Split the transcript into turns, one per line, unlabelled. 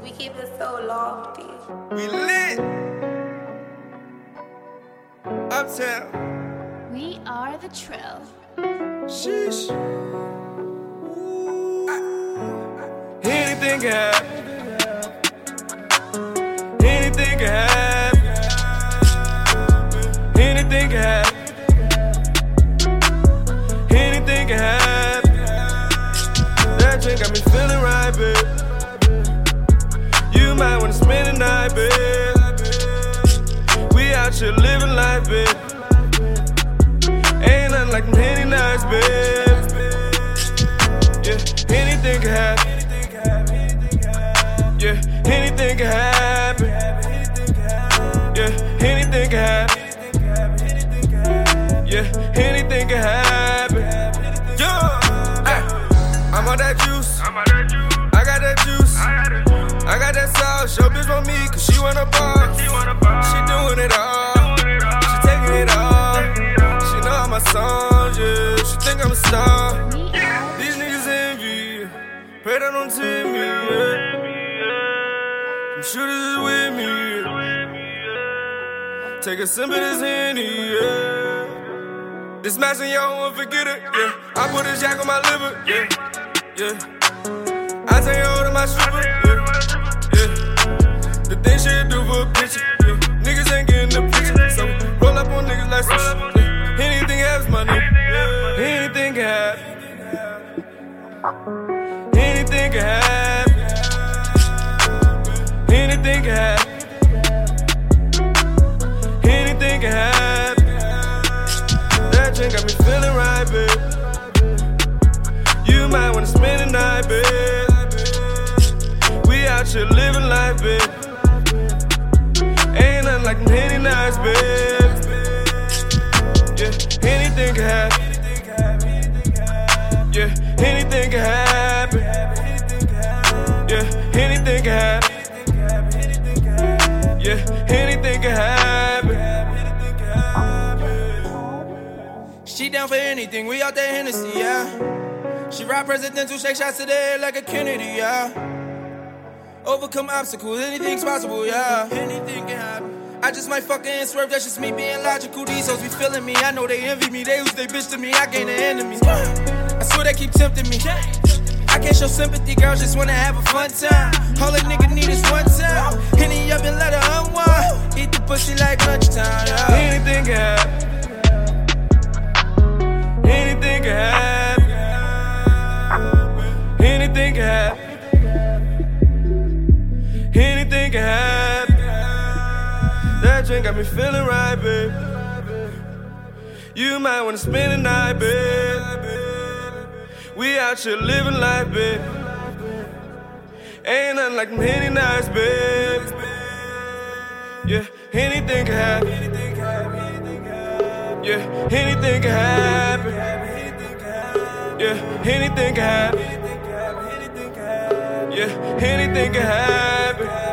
We keep it so lofty.
We lit. Uptown.
We are the Trill.
Sheesh. Anything can happen. Anything can happen. Anything can happen. Anything can happen. That drink got me feeling right, babe. You might wanna spend the night, babe. We out here living life, babe. Ain't nothing like them Henny nights, babe. Yeah, anything can happen. Yeah, anything can happen. Yeah, anything can happen. Yeah, anything can happen. Yeah, I'm on that juice. I got that juice. I got that sauce. Your bitch want me cause she wanna bar. She doing it all. She taking it all. She know I'm a song, yeah. She think I'm a star. These niggas envy. Pray they don't tempt me, yeah. Them shooters is with me, yeah. Take a sip of this Henny, yeah. This matching y'all won't forget it, yeah. I put a jack on my liver, yeah, yeah. I take hold of my stripper, yeah, yeah. The thing she'll do for a picture, yeah. Niggas ain't getting the picture, so roll up on niggas like sushi, yeah. Anything happens, my nigga, yeah. Anything can happen. Anything can happen. Anything can happen. Anything can happen. That drink got me feeling right, babe. You might wanna spend the night, babe. We out here living life, babe. Ain't nothing like them Henny nights, babe. Yeah, anything can happen. Yeah, anything can happen. Yeah, anything can happen. Yeah, anything can happen.
She down for anything, we out there Hennessy, yeah. She ride presidential, shake shots to the head like a Kennedy, yeah. Overcome obstacles, anything's possible, yeah. Anything can happen. I just might fuck her and swerve, that's just me being logical. These hoes be feeling me, I know they envy me. They use they bitch to me, I gain the enemies. I swear they keep tempting me. I can't show sympathy, girls just wanna have a fun time. All a nigga need is one time. Henny up and let her unwind. Eat the pussy like lunchtime, yeah.
Anything can happen. Anything can happen. Anything can happen. Anything can happen. That drink got me feeling right, babe. You might wanna spend the night, babe. We out here living life, babe. Ain't nothing like them Henny nights, babe. Yeah, anything can happen. Yeah, anything can happen. Yeah, anything can happen. Yeah, anything can happen.